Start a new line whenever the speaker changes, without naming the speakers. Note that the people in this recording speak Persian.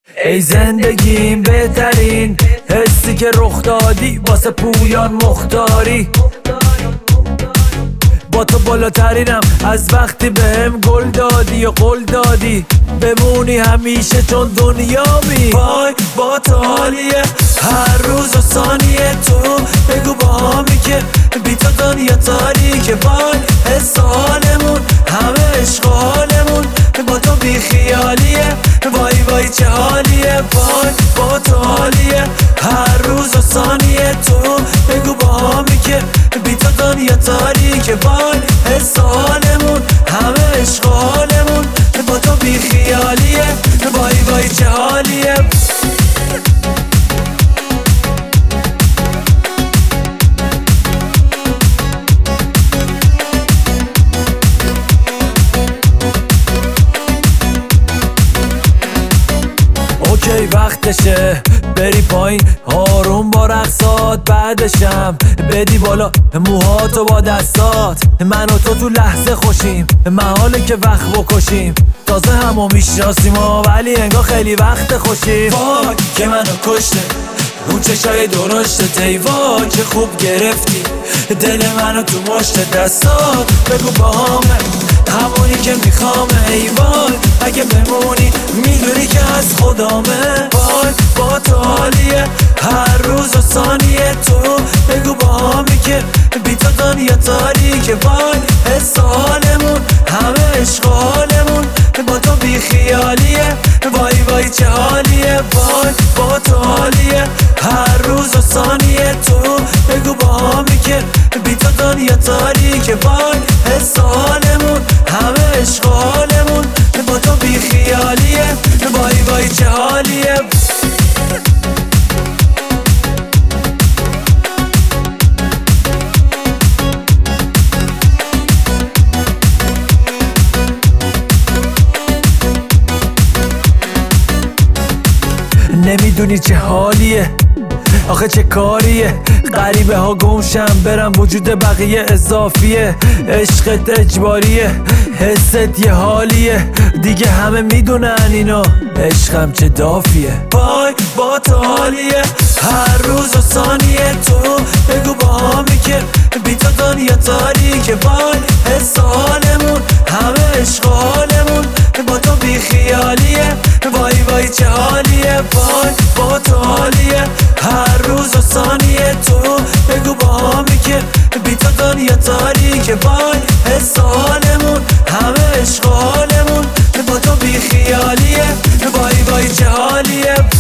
ای زندگیم بهترین حسی که رخ دادی، واسه پویان مختاری. با تو بالاترینم از وقتی بهم گل دادی و قول دادی بمونی همیشه چون دنیامی. وای با تو حالیه هر روز و ثانیه، تو بگو با همی که بی تو دنیا تاریکه. وای حس حالمون همه عشق حالمون با تو بی خیالیه. وای وای چه حالیه، وای با تو حالیه هر روز و ثانیه، تو بگو با همی که بی تو دنیا تاریکه. وای حس حالمون همه عشق حالمون با تو بی خیالیه. وای وای چه حالیه. اوکی وقتشه بری پایین آروم با رقصات، بعدشم بدی بالا موهاتو با دستات. من و تو لحظه خوشیم، محاله که وقت بکشیم. تازه همو میشناسیم ولی انگار خیلی وقت خوشیم. وای که منو کشته اون چشای درشته، ای وای که خوب گرفتی دل منو تو مشت دستات. بگو با همه همونی که میخوامه، ای وای اگه بمونی میدونی که از خدامه. وای با تو حالیه هر روز و ثانیه، تو بگو با همی که بی تو دنیا تاریکه. وای حس حالمون همه عشق حالمون با تو بی خیالیه. وای وای چه حالیه، وای با تو حالیه هر روز و ثانیه، تو بگو با همی که بی تو دنیا تاریکه. وای حس حالمون همه عشق حالمون با تو بی خیالیه. وای وای چه حالیه. نمیدونی چه حالیه آخه چه کاریه، غریبه ها گمشم برم وجود بقیه اضافیه. عشقت اجباریه حست یه حالیه، دیگه همه میدونن اینو عشقم چه دافیه. وای با تو حالیه هر روز و ثانیه، تو بگو با همی که بی تو دنیا تاریکه. وای حس حالمون همه عشق حالمون با تو بی خیالیه. وای وای چه حالیه، وای با تو حالیه هر روز و ثانیه، تو بگو با همی که بی تو دنیا تاریکه. وای حس حالمون همه عشق حالمون با تو بی خیالیه. وای وای چه حالیه.